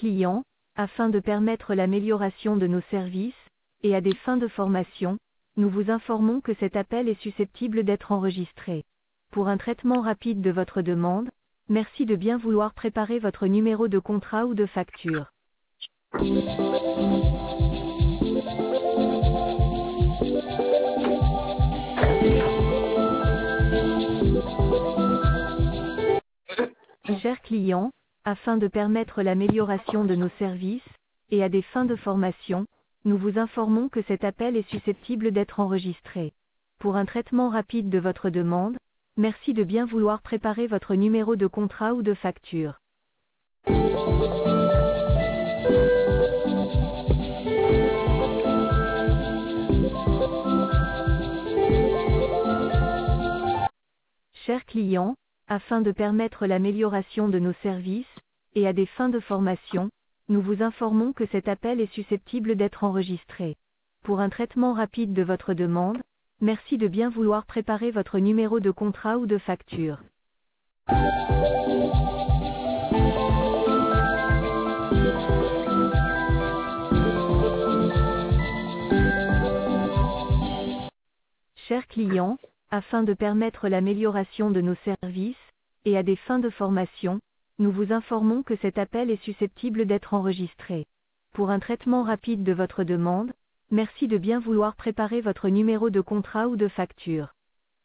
client, afin de permettre l'amélioration de nos services, et à des fins de formation, nous vous informons que cet appel est susceptible d'être enregistré. Pour un traitement rapide de votre demande, merci de bien vouloir préparer votre numéro de contrat ou de facture. Chers clients, afin de permettre l'amélioration de nos services, et à des fins de formation, nous vous informons que cet appel est susceptible d'être enregistré. Pour un traitement rapide de votre demande, merci de bien vouloir préparer votre numéro de contrat ou de facture. Chers clients, afin de permettre l'amélioration de nos services, et à des fins de formation, nous vous informons que cet appel est susceptible d'être enregistré. Pour un traitement rapide de votre demande, merci de bien vouloir préparer votre numéro de contrat ou de facture. Chers clients, afin de permettre l'amélioration de nos services, et à des fins de formation, nous vous informons que cet appel est susceptible d'être enregistré. Pour un traitement rapide de votre demande, merci de bien vouloir préparer votre numéro de contrat ou de facture.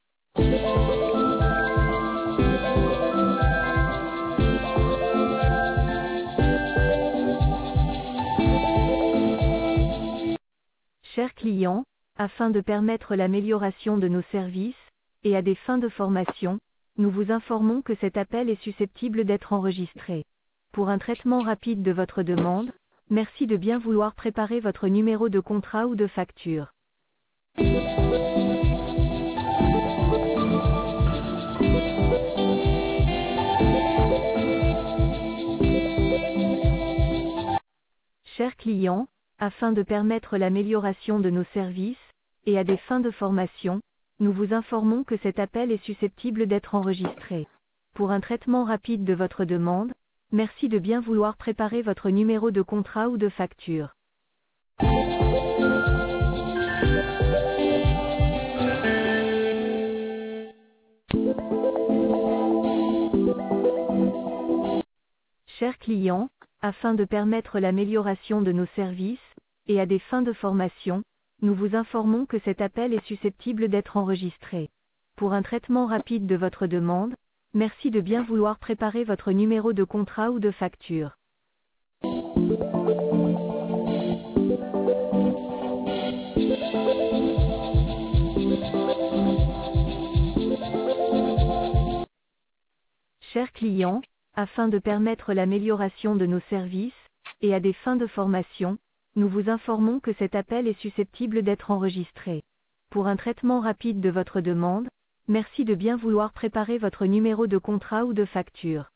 Chers clients, afin de permettre l'amélioration de nos services, et à des fins de formation, nous vous informons que cet appel est susceptible d'être enregistré. Pour un traitement rapide de votre demande, merci de bien vouloir préparer votre numéro de contrat ou de facture. Chers clients, afin de permettre l'amélioration de nos services, et à des fins de formation, nous vous informons que cet appel est susceptible d'être enregistré. Pour un traitement rapide de votre demande, merci de bien vouloir préparer votre numéro de contrat ou de facture. Chers clients, afin de permettre l'amélioration de nos services, et à des fins de formation, nous vous informons que cet appel est susceptible d'être enregistré. Pour un traitement rapide de votre demande, merci de bien vouloir préparer votre numéro de contrat ou de facture. Chers clients, afin de permettre l'amélioration de nos services, et à des fins de formation, nous vous informons que cet appel est susceptible d'être enregistré. Pour un traitement rapide de votre demande, merci de bien vouloir préparer votre numéro de contrat ou de facture.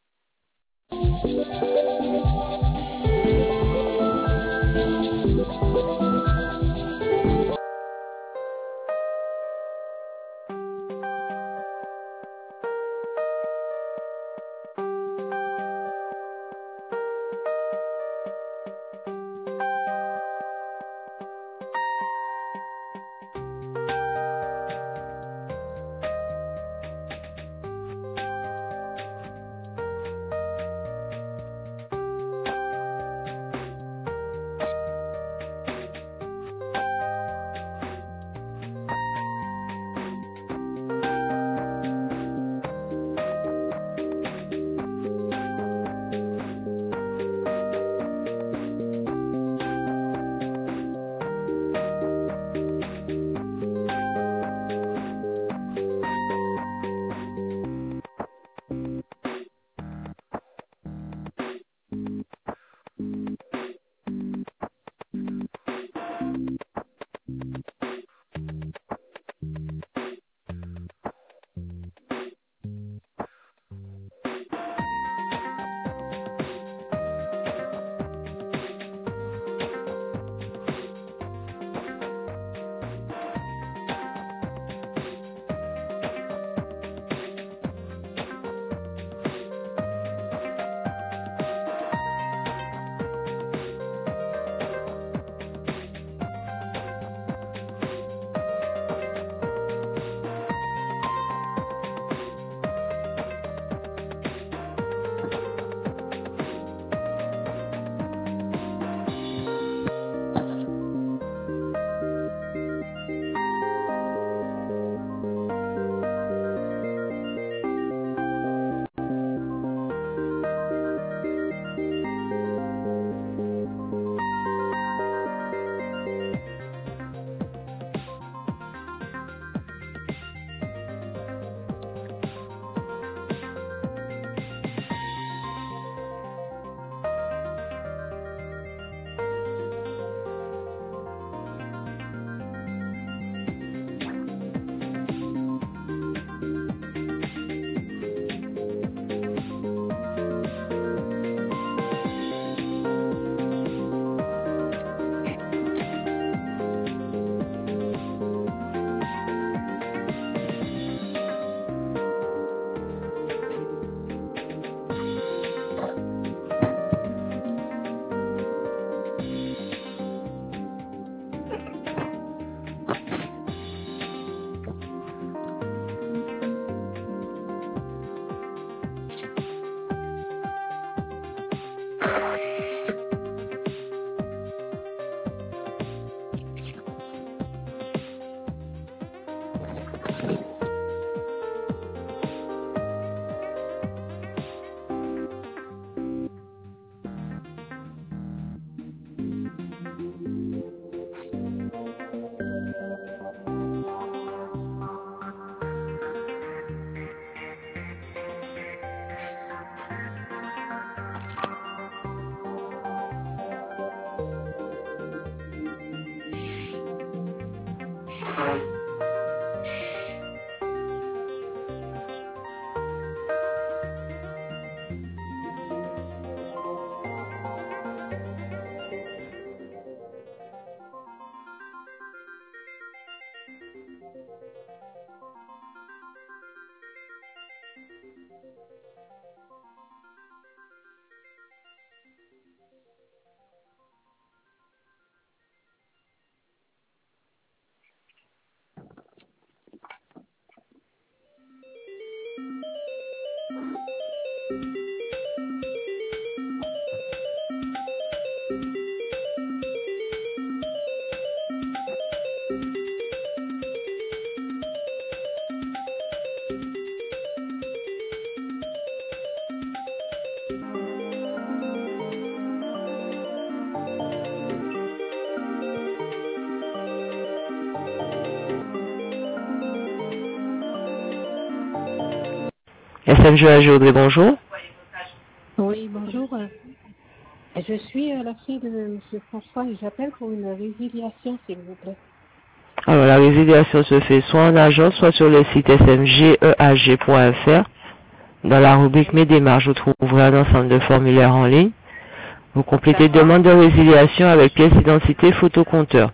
SMG AG Audrey, bonjour. Oui, bonjour. Je suis la fille de M. François et j'appelle pour une résiliation, s'il vous plaît. Alors, la résiliation se fait soit en agence, soit sur le site smgeag.fr. Dans la rubrique Mes démarches, vous trouverez un ensemble de formulaires en ligne. Vous complétez D'accord. demande de résiliation avec pièce d'identité photocompteur.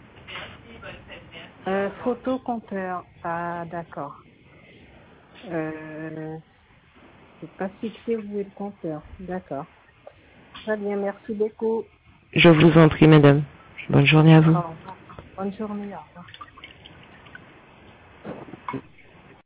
Photocompteur. Ah, d'accord. C'est pas fixé, vous êtes le compteur. D'accord. Très bien, merci beaucoup. Je vous en prie, madame. Bonne journée à vous. Au revoir. Bonne journée, au revoir.